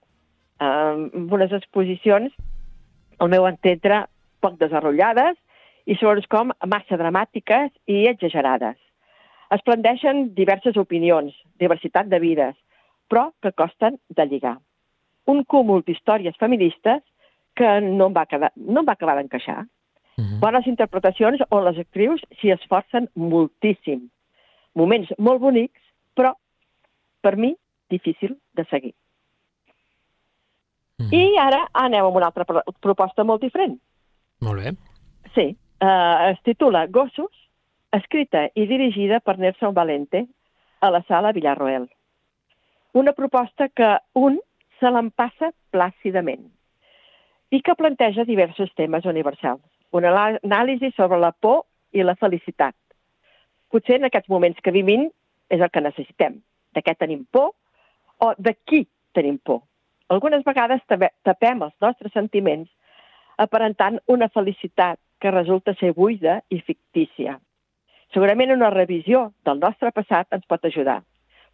Amb unes exposicions, al meu entendre, poc desenvolupades i segons com massa dramàtiques i exagerades. Es plantegen diverses opinions, diversitat de vides, però que costen de lligar. Un cúmul d'històries feministes que no em va acabar d'encaixar. Bones interpretacions on les actrius s'hi esforcen moltíssim. Moments molt bonics, però per mi difícil de seguir. I ara anem amb una altra proposta molt diferent. Molt bé. Sí, es titula Gossos, escrita i dirigida per Nelson Valente a la Sala Villarroel. Una proposta que un se l'empassa plàcidament i que planteja diversos temes universals. Una anàlisi sobre la por i la felicitat. Potser en aquests moments que vivim és el que necessitem. De què tenim por o de qui tenim por. Algunes vegades tapem els nostres sentiments aparentant una felicitat que resulta ser buida i fictícia. Segurament una revisió del nostre passat ens pot ajudar,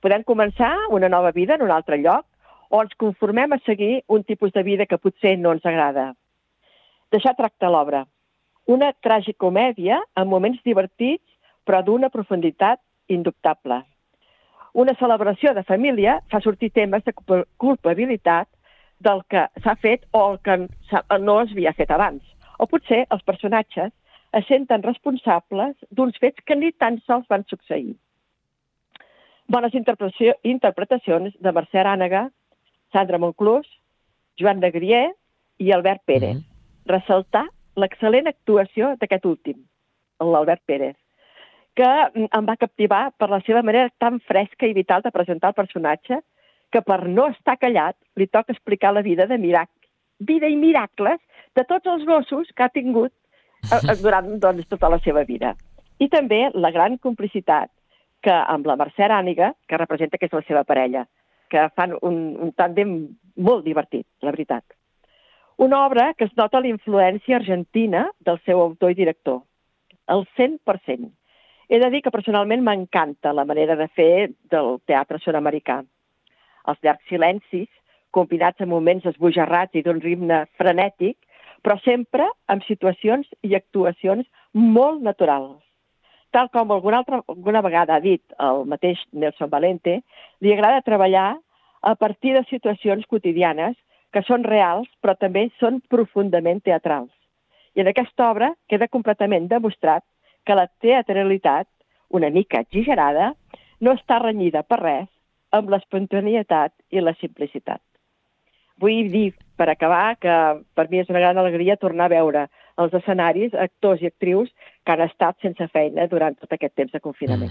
Podem començar una nova vida en un altre lloc o ens conformem a seguir un tipus de vida que potser no ens agrada. D'això tracta l'obra. Una tragicomèdia amb moments divertits però d'una profunditat indubtable. Una celebració de família fa sortir temes de culpabilitat del que s'ha fet o el que no es havia fet abans. O potser els personatges es senten responsables d'uns fets que ni tan sols van succeir. Bones interpretacions de Mercè Arànega, Sandra Monclús, Joan de Grier i Albert Pérez. Ressaltar l'excel·lent actuació d'aquest últim, l'Albert Pérez, que em va captivar per la seva manera tan fresca i vital de presentar el personatge que per no estar callat li toca explicar la vida i miracles de tots els gossos que ha tingut durant tota la seva vida. I també la gran complicitat que amb la Mercè Arànega, que representa que és la seva parella, que fan un tàndem molt divertit, la veritat. Una obra que es nota la influència argentina del seu autor i director, el 100%. He de dir que personalment m'encanta la manera de fer del teatre sud-americà. Els llargs silencis, combinats amb moments esbojarrats i d'un ritme frenètic, però sempre amb situacions i actuacions molt naturals. Tal com alguna vegada ha dit el mateix Nelson Valente, li agrada treballar a partir de situacions quotidianes que són reals, però també són profundament teatrals. I en aquesta obra queda completament demostrat que la teatralitat, una mica exagerada, no està renyida per res amb l'espontaneïtat i la simplicitat. Vull dir, per acabar, que per mi és una gran alegria tornar a veure als escenaris actors i actrius que han estat sense feina durant tot aquest temps de confinament.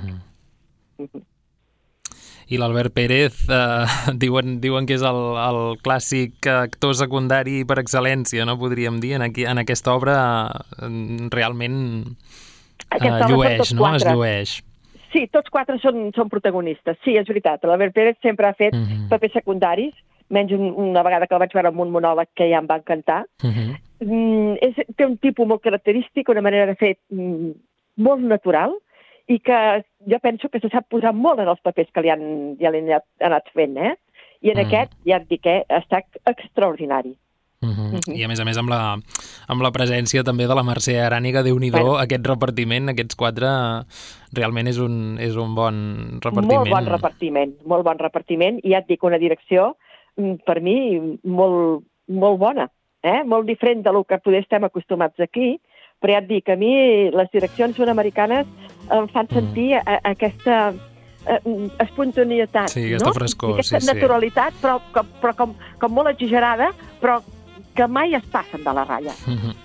I l'Albert Pérez diuen que és el clàssic actor secundari per excel·lència, no podríem dir, en aquesta obra realment llueix, no? Es llueix. Sí, tots quatre són protagonistes. Sí, és veritat. L'Albert Pérez sempre ha fet papers secundaris, menys una vegada que el vaig veure en un monòleg que ja em va encantar. Té un tipus molt característic, una manera de fer molt natural, i que jo penso que se sap posar molt en els papers que li han anat fent, I en aquest, ja et dic, ha estat extraordinari. I a més amb la presència també de la Mercè Arànega, Déu-n'hi-do, aquest repartiment, aquests quatre, realment és un bon repartiment. Molt bon repartiment, i ja et dic, una direcció, per mi, molt bona, molt diferent del que poder estem acostumats aquí, però ja et dic, a mi les direccions sud-americanes em fan sentir aquesta espontaneïtat, sí, aquesta frescor, aquesta naturalitat, però com molt exagerada, però que mai es passen de la ratlla.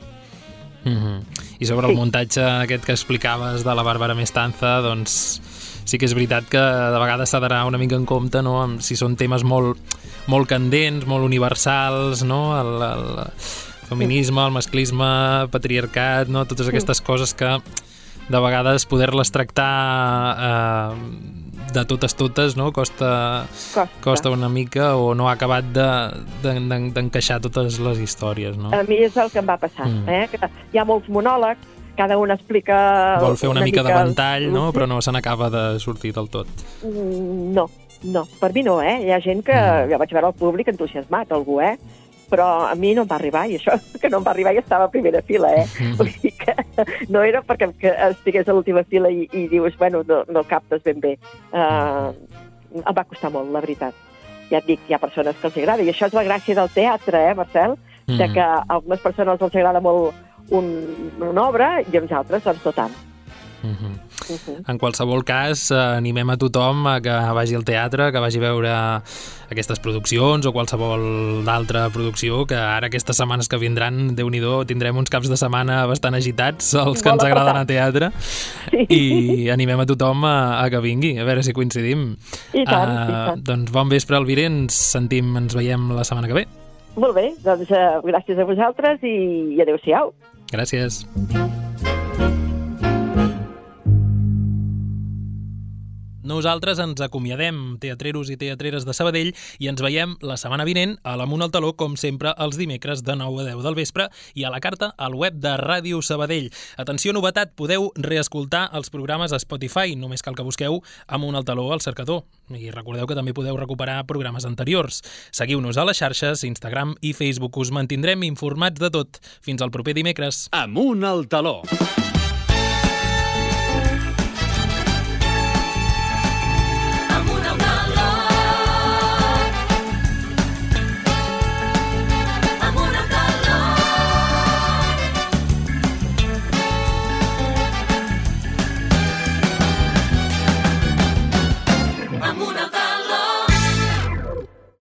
I sobre el muntatge aquest que explicaves de la Bàrbara Mestanza, doncs sí que és veritat que de vegades s'ha d'anar una mica en compte, no? Si són temes molt candents, molt universals, no? El feminisme, el masclisme, patriarcat, no? Totes aquestes coses que de vegades poder-les tractar de totes, no? Costa una mica, o no ha acabat d'encaixar totes les històries, no? A mi és el que em va passar, que hi ha molts monòlegs, cada un explica... Vol fer una mica de ventall, no? Però no se n'acaba de sortir del tot. No, per mi no, Hi ha gent que... Ja vaig veure el públic entusiasmat, algú, però a mi no em va arribar, i això que no em va arribar ja estava a primera fila, Vull dir que no era perquè estigués a l'última fila i dius, bueno, no captes ben bé. Em va costar molt, la veritat. Ja et dic, hi ha persones que els agrada, i això és la gràcia del teatre, Marcel, de que a algunes persones els agrada molt una obra i a uns altres, doncs, no tant. En qualsevol cas, animem a tothom a que vagi al teatre, que vagi a veure aquestes produccions o qualsevol d'altra producció, que ara aquestes setmanes que vindran, Déu-n'hi-do, tindrem uns caps de setmana bastant agitats, els que ens agrada anar a teatre, i animem a tothom a que vingui, a veure si coincidim. I tant. Doncs bon vespre, Elvira, ens veiem la setmana que ve. Molt bé, doncs gràcies a vosaltres i adeu-siau. Gràcies. Nosaltres ens acomiadem, teatreros i teatreres de Sabadell, i ens veiem la setmana vinent a l'Amunt al Taló, com sempre, els dimecres de 9 a 10 del vespre i a la carta al web de Ràdio Sabadell. Atenció, novetat, podeu reescoltar els programes a Spotify, només cal que busqueu Amunt al Taló al cercador. I recordeu que també podeu recuperar programes anteriors. Seguiu-nos a les xarxes, Instagram i Facebook. Us mantindrem informats de tot. Fins al proper dimecres. Amunt al Taló.